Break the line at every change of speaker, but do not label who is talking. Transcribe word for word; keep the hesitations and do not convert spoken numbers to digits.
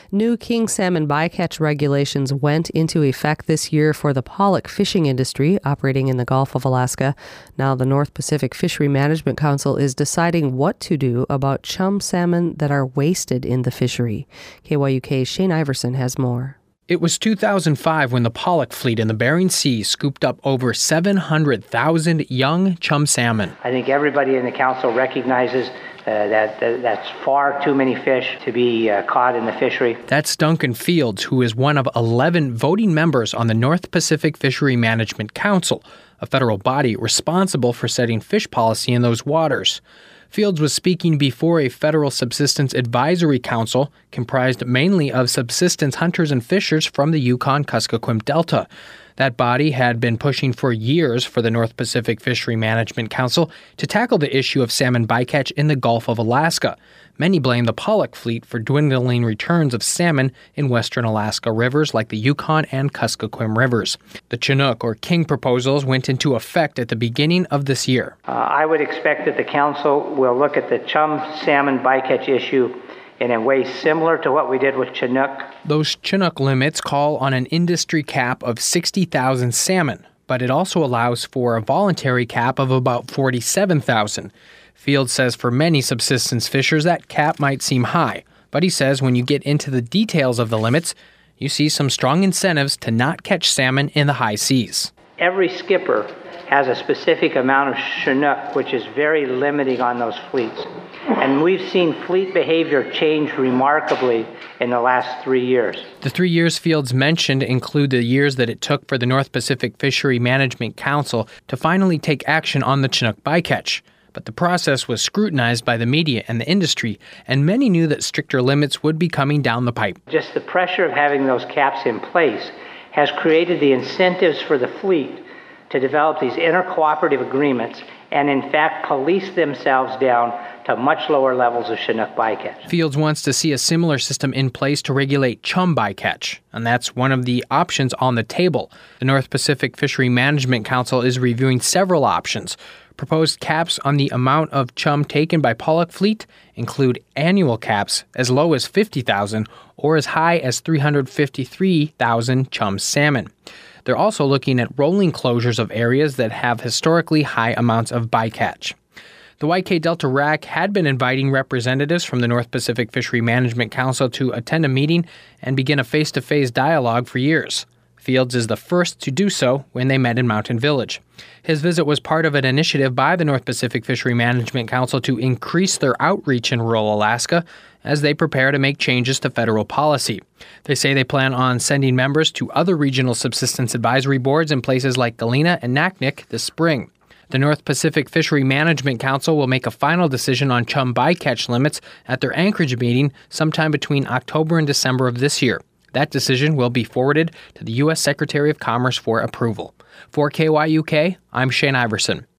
New king salmon bycatch regulations went into effect this year for the pollock fishing industry operating in the Gulf of Alaska. Now the North Pacific Fishery Management Council is deciding what to do about chum salmon that are wasted in the fishery. K Y U K's Shane Iverson has more.
It was two thousand five when the pollock fleet in the Bering Sea scooped up over seven hundred thousand young chum salmon.
I think everybody in the council recognizes uh, that, that that's far too many fish to be uh, caught in the fishery.
That's Duncan Fields, who is one of eleven voting members on the North Pacific Fishery Management Council, a federal body responsible for setting fish policy in those waters. Fields was speaking before a federal subsistence advisory council comprised mainly of subsistence hunters and fishers from the Yukon-Kuskokwim Delta. That body had been pushing for years for the North Pacific Fishery Management Council to tackle the issue of salmon bycatch in the Gulf of Alaska. Many blame the pollock fleet for dwindling returns of salmon in western Alaska rivers like the Yukon and Kuskokwim rivers. The Chinook or King proposals went into effect at the beginning of this year.
Uh, I would expect that the council will look at the chum salmon bycatch issue in a way similar to what we did with Chinook.
Those Chinook limits call on an industry cap of sixty thousand salmon, but it also allows for a voluntary cap of about forty-seven thousand. Fields says for many subsistence fishers that cap might seem high, but he says when you get into the details of the limits, you see some strong incentives to not catch salmon in the high seas.
Every skipper has a specific amount of Chinook, which is very limiting on those fleets. And we've seen fleet behavior change remarkably in the last three years.
The three years Fields mentioned include the years that it took for the North Pacific Fishery Management Council to finally take action on the Chinook bycatch. But the process was scrutinized by the media and the industry, and many knew that stricter limits would be coming down the pipe.
Just the pressure of having those caps in place has created the incentives for the fleet to develop these intercooperative agreements and in fact police themselves down to much lower levels of Chinook bycatch.
Fields wants to see a similar system in place to regulate chum bycatch, and that's one of the options on the table. The North Pacific Fishery Management Council is reviewing several options. Proposed caps on the amount of chum taken by pollock fleet include annual caps as low as fifty thousand or as high as three hundred fifty-three thousand chum salmon. They're also looking at rolling closures of areas that have historically high amounts of bycatch. The Y K Delta R A C had been inviting representatives from the North Pacific Fishery Management Council to attend a meeting and begin a face-to-face dialogue for years. Fields is the first to do so when they met in Mountain Village. His visit was part of an initiative by the North Pacific Fishery Management Council to increase their outreach in rural Alaska as they prepare to make changes to federal policy. They say they plan on sending members to other regional subsistence advisory boards in places like Galena and Naknek this spring. The North Pacific Fishery Management Council will make a final decision on chum bycatch limits at their Anchorage meeting sometime between October and December of this year. That decision will be forwarded to the U S Secretary of Commerce for approval. For K Y U K, I'm Shane Iverson.